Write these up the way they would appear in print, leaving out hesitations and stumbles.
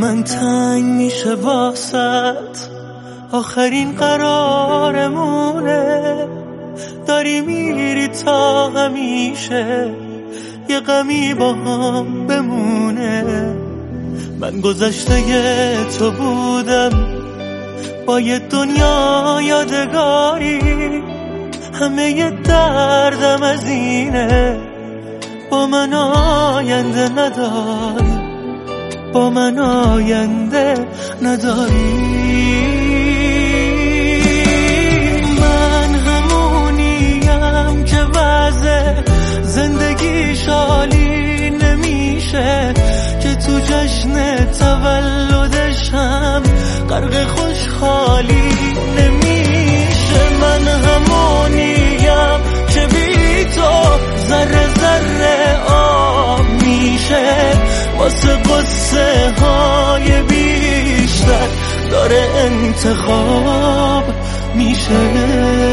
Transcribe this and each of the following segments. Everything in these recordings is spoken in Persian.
من تنگ میشه واسط، آخرین قرارمونه. داری میری تا همیشه یه غمی با هم بمونه. من گذشته تو بودم با یه دنیا یادگاری، همه یه دردم از اینه با من آینده نداری، با من آینده نداری. من همونیم که وضع زندگی شالی نمیشه، که تو جشن تولدشم غرق خوشحالی نمیشه. من همونیم که بی تو ذره ذره آب میشه، واسه قصه های بیشتر داره انتخاب میشه.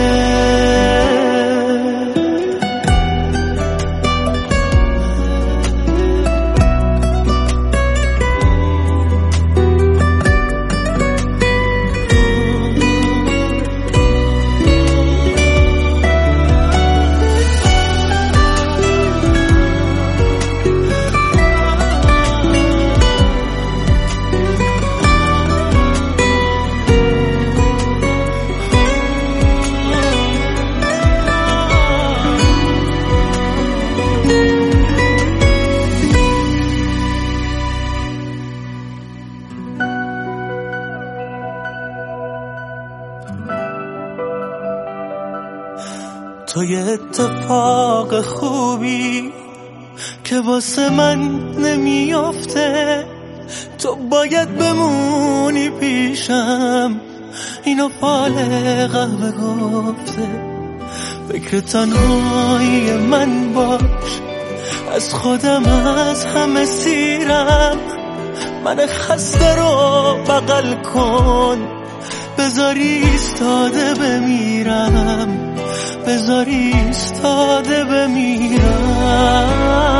تو یه اتفاق خوبی که واسه من نمیافته، تو باید بمونی پیشم، اینو فال قهوه گفته. فکر تنهایی من باش، از خودم از همه سیرم. من خسته رو بغل کن، بذاری ایستاده بمیرم، بذاری ایستاده بمیرم.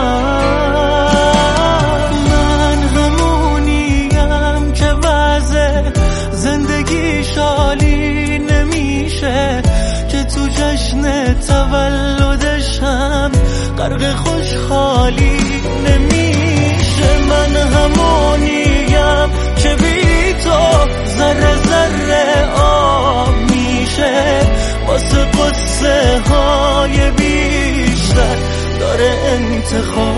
من همونیم که وضع زندگی شالی نمیشه، که تو جشن تولدشم غرق خوشحالی نمیشه. من همونیم که بی تو ذره ذره آب میشه، واسه قصه های بیشتر داره انتخاب